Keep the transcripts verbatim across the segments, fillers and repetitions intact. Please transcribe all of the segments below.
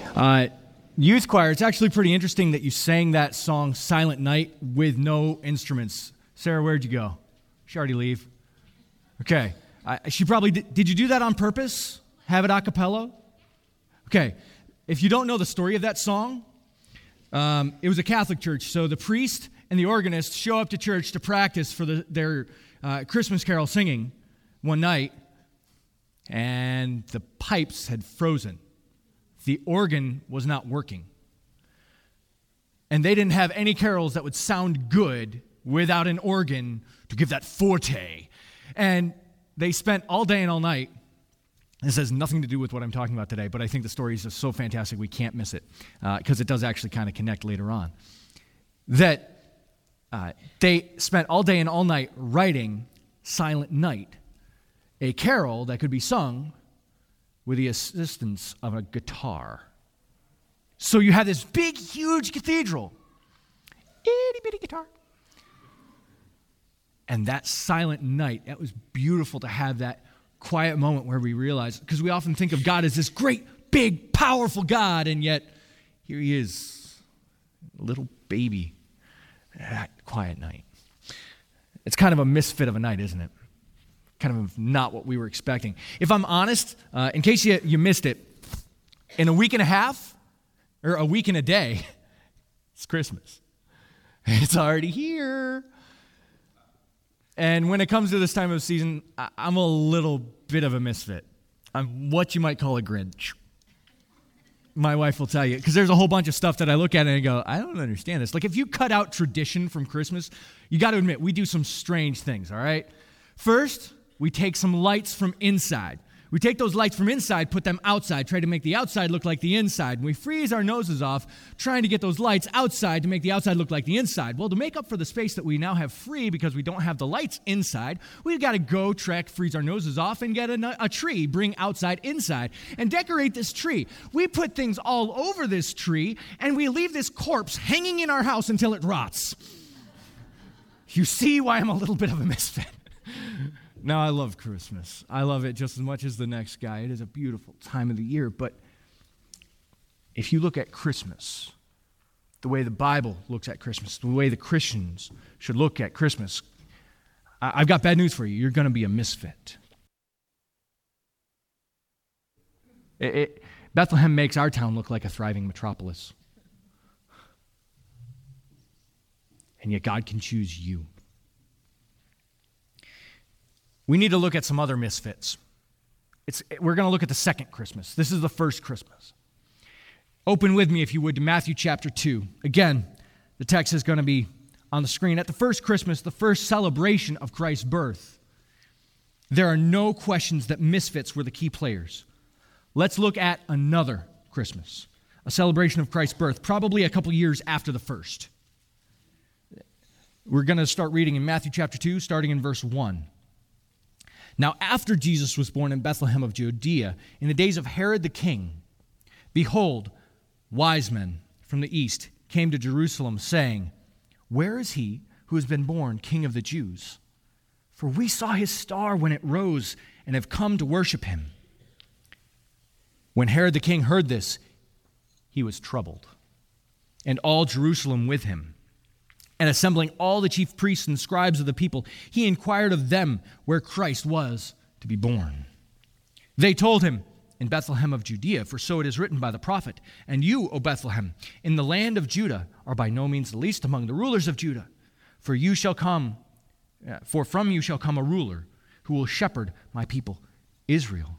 Uh, youth choir, it's actually pretty interesting that you sang that song, Silent Night, with no instruments. Sarah, where'd you go? She already leave? Okay. Uh, she probably did. Did you do that on purpose? Have it a cappella? Okay. If you don't know the story of that song, um, it was a Catholic church, so the priest and the organist show up to church to practice for the, their uh, Christmas carol singing one night, and the pipes had frozen. The organ was not working. And they didn't have any carols that would sound good without an organ to give that forte. And they spent all day and all night. This has nothing to do with what I'm talking about today, but I think the story is just so fantastic we can't miss it, because uh, it does actually kind of connect later on. That uh, they spent all day and all night writing Silent Night, a carol that could be sung with the assistance of a guitar. So you have this big, huge cathedral, itty bitty guitar. And that silent night, that was beautiful to have that quiet moment where we realize, because we often think of God as this great, big, powerful God, and yet here he is, a little baby, that quiet night. It's kind of a misfit of a night, isn't it? Kind of not what we were expecting. If I'm honest, uh, in case you, you missed it, in a week and a half, or a week and a day, it's Christmas. It's already here. And when it comes to this time of season, I, I'm a little bit of a misfit. I'm what you might call a Grinch. My wife will tell you, because there's a whole bunch of stuff that I look at and I go, I don't understand this. Like, if you cut out tradition from Christmas, you got to admit, we do some strange things, all right? First, we take some lights from inside. We take those lights from inside, put them outside, try to make the outside look like the inside. And we freeze our noses off trying to get those lights outside to make the outside look like the inside. Well, to make up for the space that we now have free because we don't have the lights inside, we've got to go trek, freeze our noses off, and get a, a tree, bring outside inside, and decorate this tree. We put things all over this tree, and we leave this corpse hanging in our house until it rots. You see why I'm a little bit of a misfit. Now, I love Christmas. I love it just as much as the next guy. It is a beautiful time of the year. But if you look at Christmas, the way the Bible looks at Christmas, the way the Christians should look at Christmas, I've got bad news for you. You're going to be a misfit. It, it, Bethlehem makes our town look like a thriving metropolis. And yet God can choose you. We need to look at some other misfits. It's, we're going to look at the second Christmas. This is the first Christmas. Open with me, if you would, to Matthew chapter two. Again, the text is going to be on the screen. At the first Christmas, the first celebration of Christ's birth, there are no questions that misfits were the key players. Let's look at another Christmas, a celebration of Christ's birth, probably a couple years after the first. We're going to start reading in Matthew chapter two, starting in verse one. Now, after Jesus was born in Bethlehem of Judea, in the days of Herod the king, behold, wise men from the east came to Jerusalem, saying, Where is he who has been born King of the Jews? For we saw his star when it rose and have come to worship him. When Herod the king heard this, he was troubled, and all Jerusalem with him. And assembling all the chief priests and scribes of the people, he inquired of them where Christ was to be born. They told him, In Bethlehem of Judea, for so it is written by the prophet, And you, O Bethlehem, in the land of Judah, are by no means the least among the rulers of Judah. For you shall come, for from you shall come a ruler who will shepherd my people Israel.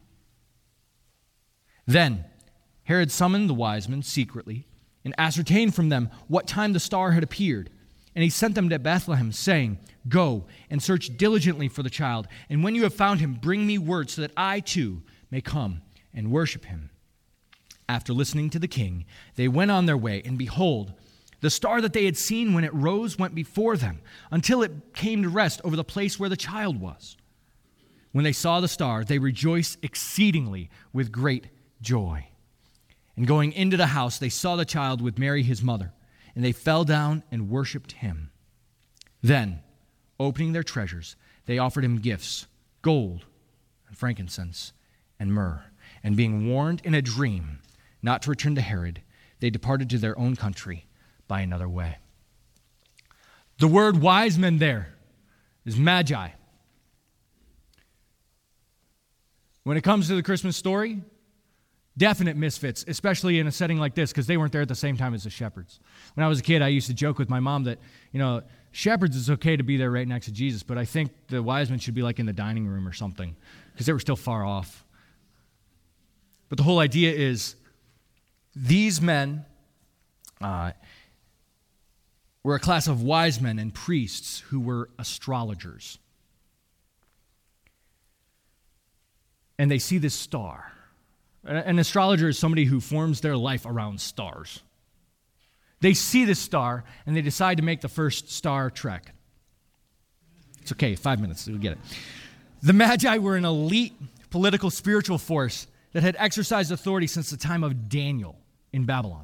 Then Herod summoned the wise men secretly and ascertained from them what time the star had appeared. And he sent them to Bethlehem, saying, Go and search diligently for the child, and when you have found him, bring me word so that I too may come and worship him. After listening to the king, they went on their way, and behold, the star that they had seen when it rose went before them, until it came to rest over the place where the child was. When they saw the star, they rejoiced exceedingly with great joy. And going into the house, they saw the child with Mary his mother, and they fell down and worshipped him. Then, opening their treasures, they offered him gifts, gold and frankincense and myrrh. And being warned in a dream not to return to Herod. They departed to their own country by another way. The word wise men there is magi. When it comes to the Christmas story, definite misfits, especially in a setting like this, because they weren't there at the same time as the shepherds. When I was a kid, I used to joke with my mom that, you know, shepherds, it's okay to be there right next to Jesus, but I think the wise men should be like in the dining room or something, because they were still far off. But the whole idea is these men uh, were a class of wise men and priests who were astrologers. And they see this star. An astrologer is somebody who forms their life around stars. They see this star, and they decide to make the first star trek. It's okay, five minutes, we'll get it. The Magi were an elite political spiritual force that had exercised authority since the time of Daniel in Babylon.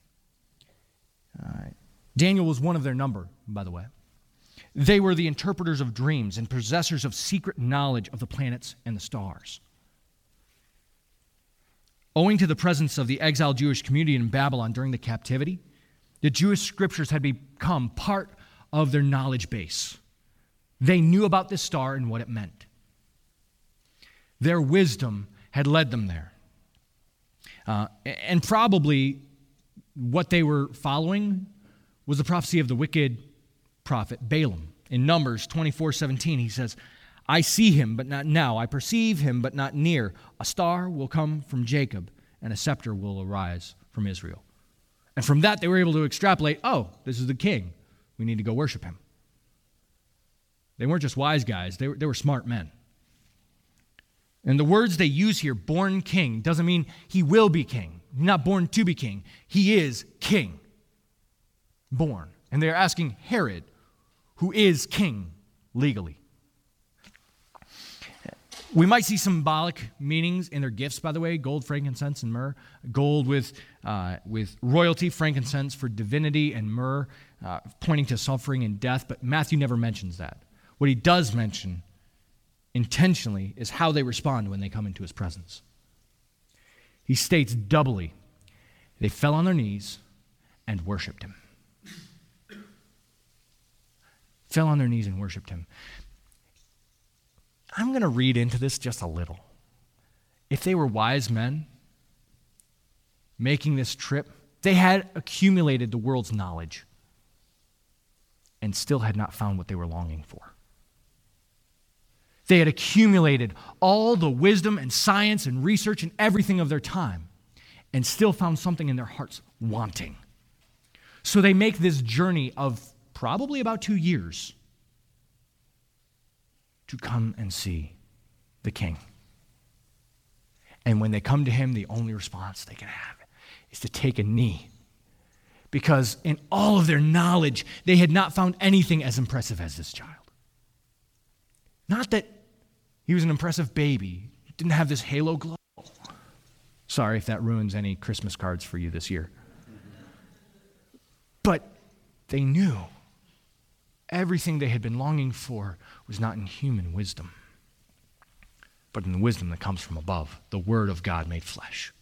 Uh, Daniel was one of their number, by the way. They were the interpreters of dreams and possessors of secret knowledge of the planets and the stars. Owing to the presence of the exiled Jewish community in Babylon during the captivity, the Jewish scriptures had become part of their knowledge base. They knew about this star and what it meant. Their wisdom had led them there. Uh, and probably what they were following was the prophecy of the wicked prophet Balaam. In Numbers twenty-four seventeen, he says, I see him, but not now. I perceive him, but not near. A star will come from Jacob, and a scepter will arise from Israel. And from that, they were able to extrapolate, oh, this is the king. We need to go worship him. They weren't just wise guys. They were, they were smart men. And the words they use here, born king, doesn't mean he will be king. He's not born to be king. He is king. Born. And they're asking Herod, who is king legally. We might see symbolic meanings in their gifts, by the way, gold, frankincense, and myrrh. Gold with, uh, with royalty, frankincense for divinity, and myrrh uh, pointing to suffering and death. But Matthew never mentions that. What he does mention intentionally is how they respond when they come into his presence. He states doubly, they fell on their knees and worshiped him. Fell on their knees and worshiped him. I'm going to read into this just a little. If they were wise men making this trip, they had accumulated the world's knowledge and still had not found what they were longing for. They had accumulated all the wisdom and science and research and everything of their time and still found something in their hearts wanting. So they make this journey of probably about two years to come and see the king. And when they come to him, the only response they can have is to take a knee. Because in all of their knowledge, they had not found anything as impressive as this child. Not that he was an impressive baby. He didn't have this halo glow. Sorry if that ruins any Christmas cards for you this year. But they knew everything they had been longing for was not in human wisdom, but in the wisdom that comes from above, the Word of God made flesh.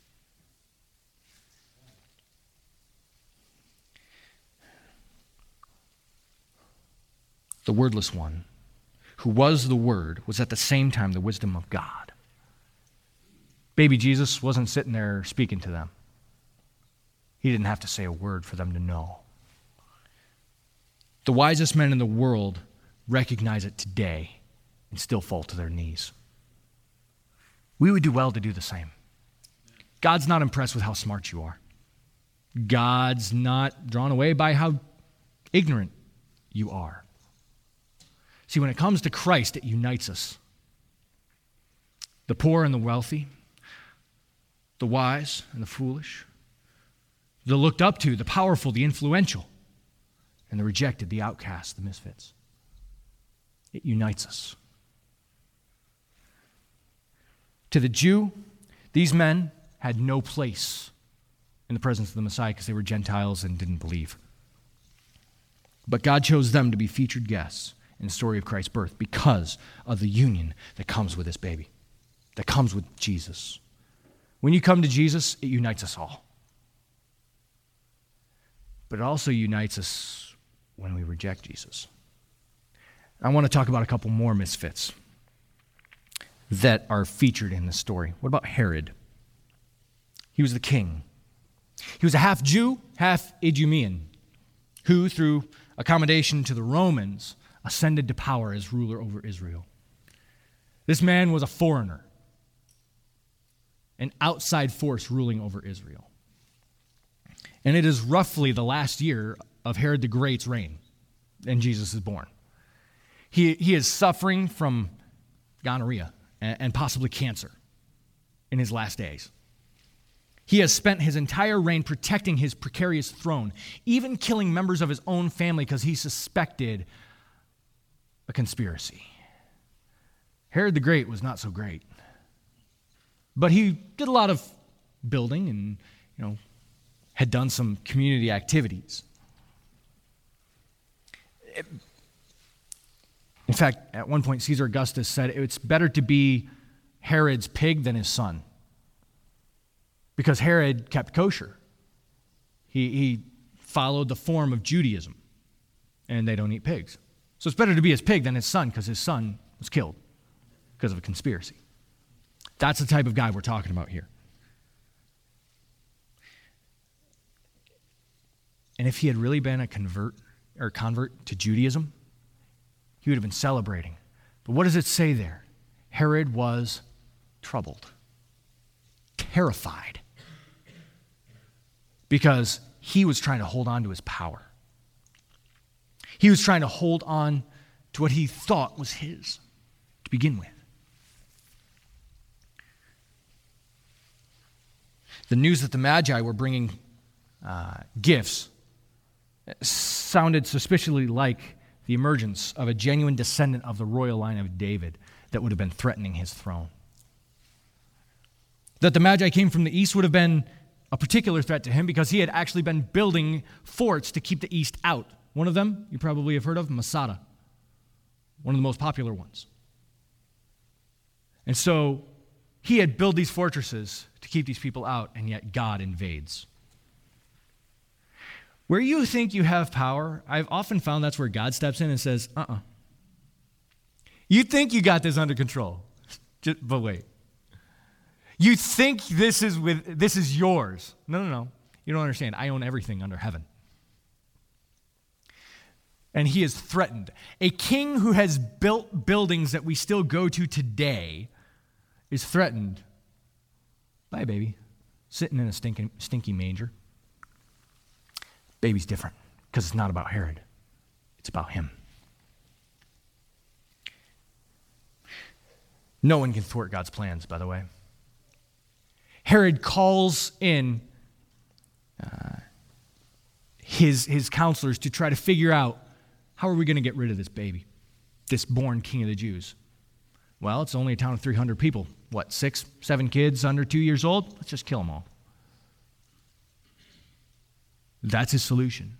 The wordless one, who was the Word, was at the same time the wisdom of God. Baby Jesus wasn't sitting there speaking to them. He didn't have to say a word for them to know. The wisest men in the world recognize it today and still fall to their knees. We would do well to do the same. God's not impressed with how smart you are. God's not drawn away by how ignorant you are. See, when it comes to Christ, it unites us. The poor and the wealthy, the wise and the foolish, the looked up to, the powerful, the influential, and the rejected, the outcast, the misfits. It unites us. To the Jew, these men had no place in the presence of the Messiah because they were Gentiles and didn't believe. But God chose them to be featured guests in the story of Christ's birth because of the union that comes with this baby, that comes with Jesus. When you come to Jesus, it unites us all. But it also unites us when we reject Jesus. I want to talk about a couple more misfits that are featured in this story. What about Herod? He was the king. He was a half Jew, half Idumean, who, through accommodation to the Romans, ascended to power as ruler over Israel. This man was a foreigner, an outside force ruling over Israel. And it is roughly the last year of Herod the Great's reign, and Jesus is born. He, he is suffering from gonorrhea and, and possibly cancer in his last days. He has spent his entire reign protecting his precarious throne, even killing members of his own family because he suspected a conspiracy. Herod the Great was not so great. But he did a lot of building and, you know, had done some community activities. In fact, at one point, Caesar Augustus said it's better to be Herod's pig than his son. Because Herod kept kosher. He, he followed the form of Judaism, and they don't eat pigs. So it's better to be his pig than his son, because his son was killed because of a conspiracy. That's the type of guy we're talking about here. And if he had really been a convert or convert to Judaism, he would have been celebrating. But what does it say there? Herod was troubled, terrified, because he was trying to hold on to his power. He was trying to hold on to what he thought was his to begin with. The news that the Magi were bringing uh, gifts sounded suspiciously like the emergence of a genuine descendant of the royal line of David that would have been threatening his throne. That the Magi came from the east would have been a particular threat to him because he had actually been building forts to keep the east out. One of them, you probably have heard of, Masada, one of the most popular ones. And so he had built these fortresses to keep these people out, and yet God invades. Where you think you have power, I've often found that's where God steps in and says, uh-uh. You think you got this under control, Just, but wait. You think this is with this is yours. No, no, no. You don't understand. I own everything under heaven. And he is threatened. A king who has built buildings that we still go to today is threatened by a baby sitting in a stinking, stinky manger. Baby's different because it's not about Herod. It's about him. No one can thwart God's plans, by the way. Herod calls in uh, his, his counselors to try to figure out, how are we going to get rid of this baby, this born king of the Jews? Well, it's only a town of three hundred people. What, six, seven kids under two years old? Let's just kill them all. That's his solution.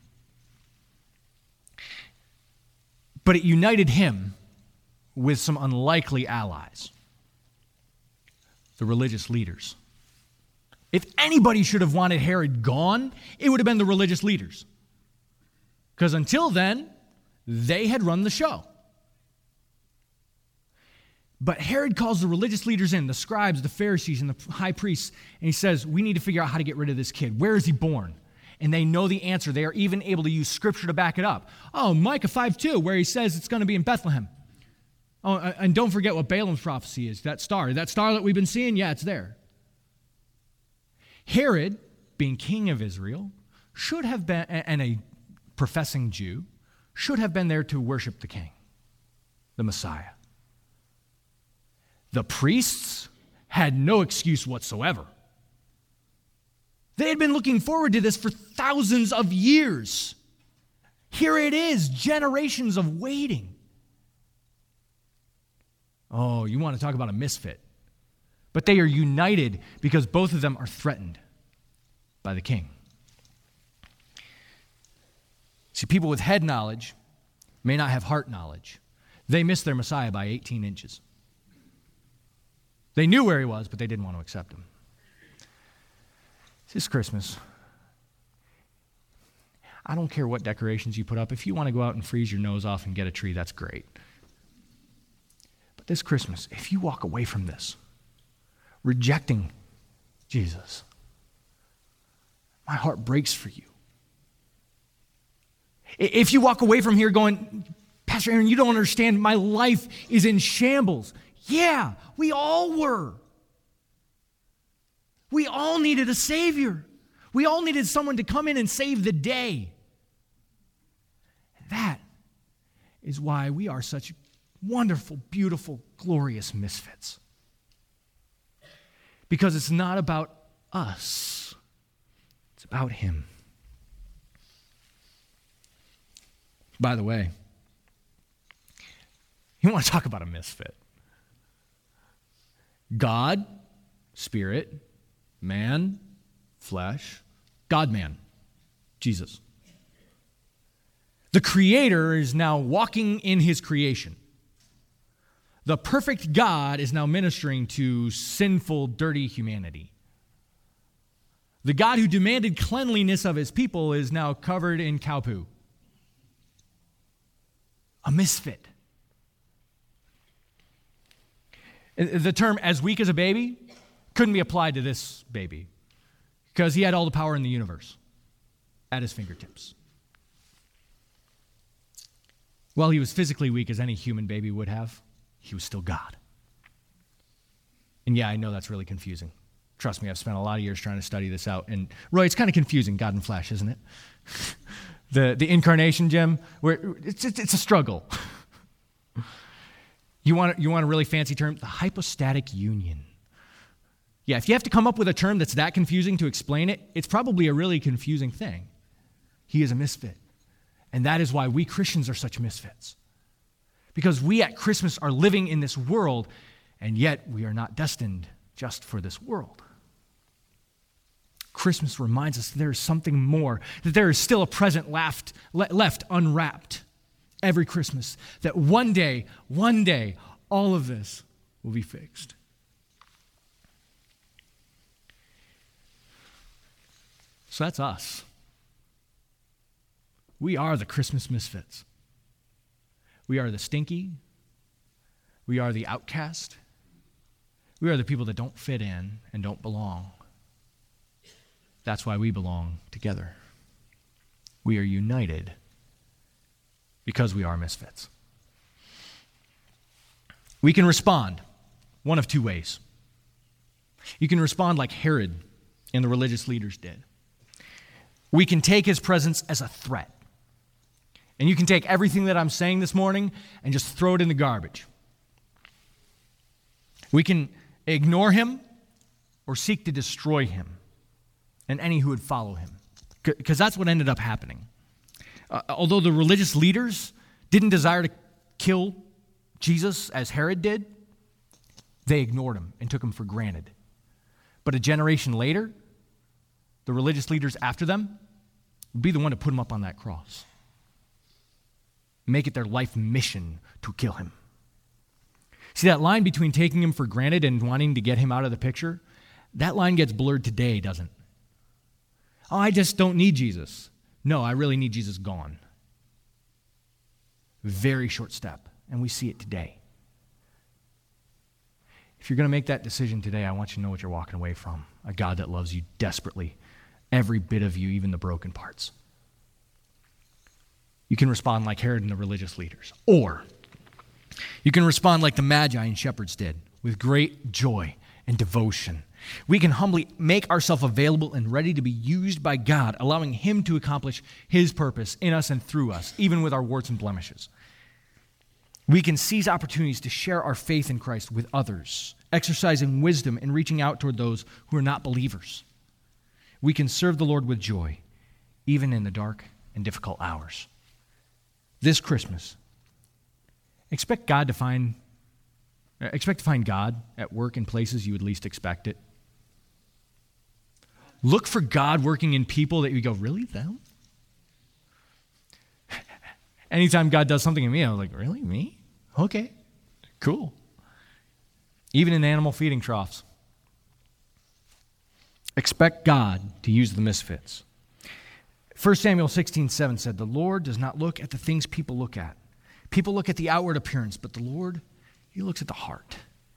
But it united him with some unlikely allies, the religious leaders. If anybody should have wanted Herod gone, it would have been the religious leaders. Because until then, they had run the show. But Herod calls the religious leaders in, the scribes, the Pharisees, and the high priests, and he says, we need to figure out how to get rid of this kid. Where is he born? And they know the answer. They are even able to use scripture to back it up. Oh, Micah five two, where he says it's going to be in Bethlehem. Oh, and don't forget what Balaam's prophecy is, that star. That star that we've been seeing, yeah, it's there. Herod, being king of Israel, should have been, and a professing Jew, should have been there to worship the king, the Messiah. The priests had no excuse whatsoever. They had been looking forward to this for thousands of years. Here it is, generations of waiting. Oh, you want to talk about a misfit. But they are united because both of them are threatened by the king. See, people with head knowledge may not have heart knowledge. They missed their Messiah by eighteen inches. They knew where he was, but they didn't want to accept him. This Christmas, I don't care what decorations you put up. If you want to go out and freeze your nose off and get a tree, that's great. But this Christmas, if you walk away from this, rejecting Jesus, my heart breaks for you. If you walk away from here going, Pastor Aaron, you don't understand, my life is in shambles. Yeah, we all were. We all needed a Savior. We all needed someone to come in and save the day. That is why we are such wonderful, beautiful, glorious misfits. Because it's not about us. It's about Him. By the way, you want to talk about a misfit? God, Spirit, man, flesh, God-man, Jesus. The Creator is now walking in His creation. The perfect God is now ministering to sinful, dirty humanity. The God who demanded cleanliness of His people is now covered in cow poo. A misfit. The term "as weak as a baby" couldn't be applied to this baby because He had all the power in the universe at His fingertips. While He was physically weak as any human baby would have, He was still God. And yeah, I know that's really confusing. Trust me, I've spent a lot of years trying to study this out. And Roy, it's kind of confusing, God in flesh, isn't it? the the incarnation, Jim, where it's it's, it's a struggle. You want, you want a really fancy term? The hypostatic union. Yeah, if you have to come up with a term that's that confusing to explain it, it's probably a really confusing thing. He is a misfit. And that is why we Christians are such misfits. Because we at Christmas are living in this world, and yet we are not destined just for this world. Christmas reminds us that there is something more, that there is still a present left, left unwrapped. Every Christmas, that one day, one day, all of this will be fixed. So that's us. We are the Christmas misfits. We are the stinky. We are the outcast. We are the people that don't fit in and don't belong. That's why we belong together. We are united because we are misfits. We can respond one of two ways. You can respond like Herod and the religious leaders did. We can take his presence as a threat. And you can take everything that I'm saying this morning and just throw it in the garbage. We can ignore him or seek to destroy him and any who would follow him. Because that's what ended up happening. Uh, although the religious leaders didn't desire to kill Jesus as Herod did, they ignored him and took him for granted. But a generation later, the religious leaders after them would be the one to put him up on that cross. Make it their life mission to kill him. See, that line between taking him for granted and wanting to get him out of the picture, that line gets blurred today, doesn't it? Oh, I just don't need Jesus. No, I really need Jesus gone. Very short step, and we see it today. If you're going to make that decision today, I want you to know what you're walking away from. A God that loves you desperately, every bit of you, even the broken parts. You can respond like Herod and the religious leaders. Or you can respond like the Magi and shepherds did, with great joy and devotion. We can humbly make ourselves available and ready to be used by God, allowing Him to accomplish His purpose in us and through us, even with our warts and blemishes. We can seize opportunities to share our faith in Christ with others, exercising wisdom and reaching out toward those who are not believers. We can serve the Lord with joy, even in the dark and difficult hours. This Christmas, expect God to find, expect to find God at work in places you would least expect it. Look for God working in people that you go, really, them? Anytime God does something in me, I'm like, really, me? Okay, cool. Even in animal feeding troughs. Expect God to use the misfits. First Samuel sixteen seven said, "The Lord does not look at the things people look at. People look at the outward appearance, but the Lord, he looks at the heart."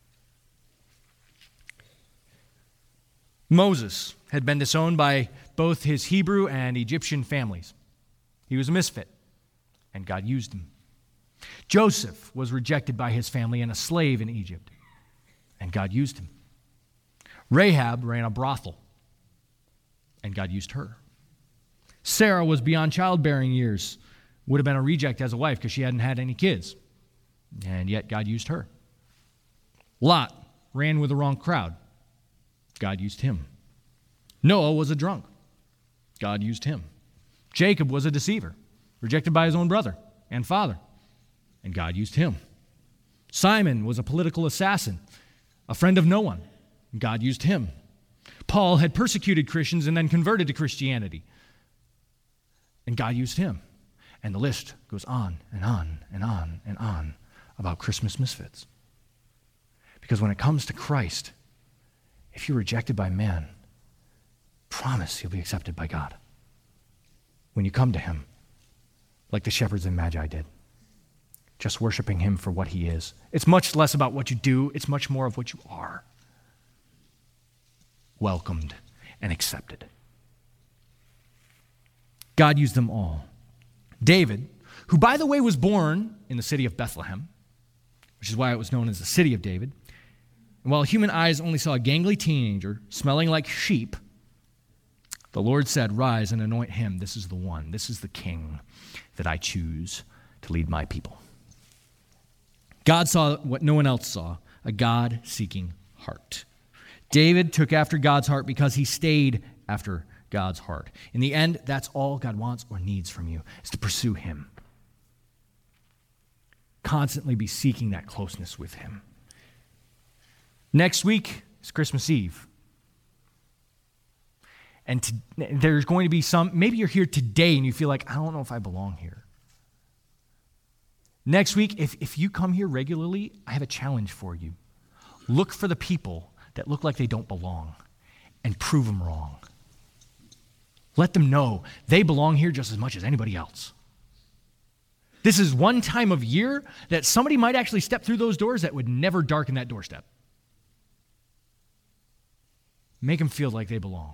Moses had been disowned by both his Hebrew and Egyptian families. He was a misfit, and God used him. Joseph was rejected by his family and a slave in Egypt, and God used him. Rahab ran a brothel, and God used her. Sarah was beyond childbearing years, would have been a reject as a wife because she hadn't had any kids, and yet God used her. Lot ran with the wrong crowd. God used him. Noah was a drunk. God used him. Jacob was a deceiver, rejected by his own brother and father, and God used him. Simon was a political assassin, a friend of no one, and God used him. Paul had persecuted Christians and then converted to Christianity, and God used him. And the list goes on and on and on and on about Christmas misfits. Because when it comes to Christ, if you're rejected by man, promise you'll be accepted by God. When you come to him, like the shepherds and magi did, just worshiping him for what he is. It's much less about what you do, it's much more of what you are. Welcomed and accepted. God used them all. David, who by the way was born in the city of Bethlehem, which is why it was known as the city of David, and while human eyes only saw a gangly teenager smelling like sheep, the Lord said, "Rise and anoint him. This is the one. This is the king that I choose to lead my people." God saw what no one else saw, a God-seeking heart. David took after God's heart because he stayed after God's heart. In the end, that's all God wants or needs from you, is to pursue him. Constantly be seeking that closeness with him. Next week is Christmas Eve. And to, there's going to be some, maybe you're here today and you feel like, I don't know if I belong here. Next week, if, if you come here regularly, I have a challenge for you. Look for the people that look like they don't belong and prove them wrong. Let them know they belong here just as much as anybody else. This is one time of year that somebody might actually step through those doors that would never darken that doorstep. Make them feel like they belong.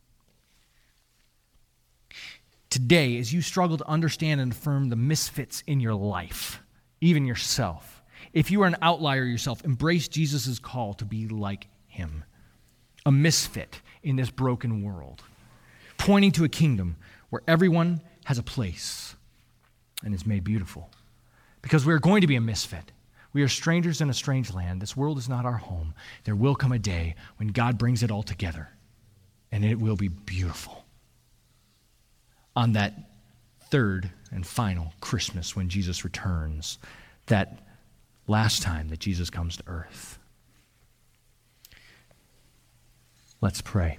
Today, as you struggle to understand and affirm the misfits in your life, even yourself, if you are an outlier yourself, embrace Jesus' call to be like him, a misfit in this broken world, pointing to a kingdom where everyone has a place and is made beautiful. Because we are going to be a misfit. We are strangers in a strange land. This world is not our home. There will come a day when God brings it all together, and it will be beautiful. On that third and final Christmas when Jesus returns, that last time that Jesus comes to earth. Let's pray.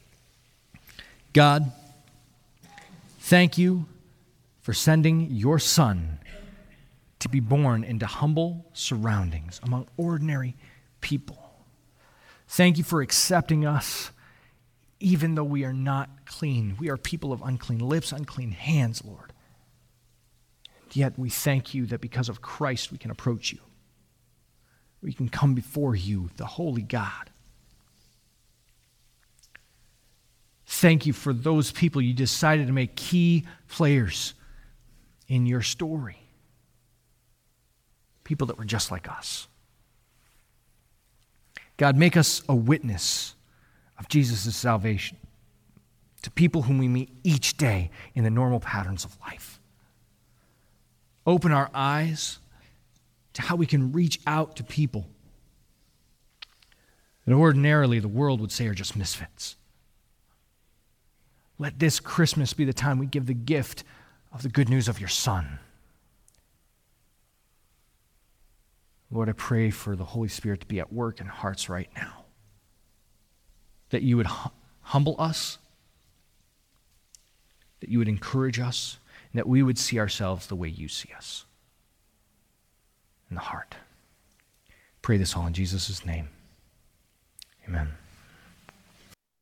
God, thank you for sending your Son to be born into humble surroundings among ordinary people. Thank you for accepting us even though we are not clean. We are people of unclean lips, unclean hands, Lord. And yet we thank you that because of Christ we can approach you. We can come before you, the holy God. Thank you for those people you decided to make key players in your story. People that were just like us. God, make us a witness of Jesus' salvation to people whom we meet each day in the normal patterns of life. Open our eyes to how we can reach out to people that ordinarily the world would say are just misfits. Let this Christmas be the time we give the gift of the good news of your Son. Lord, I pray for the Holy Spirit to be at work in hearts right now. That you would hum- humble us, that you would encourage us, and that we would see ourselves the way you see us, in the heart. Pray this all in Jesus' name. Amen.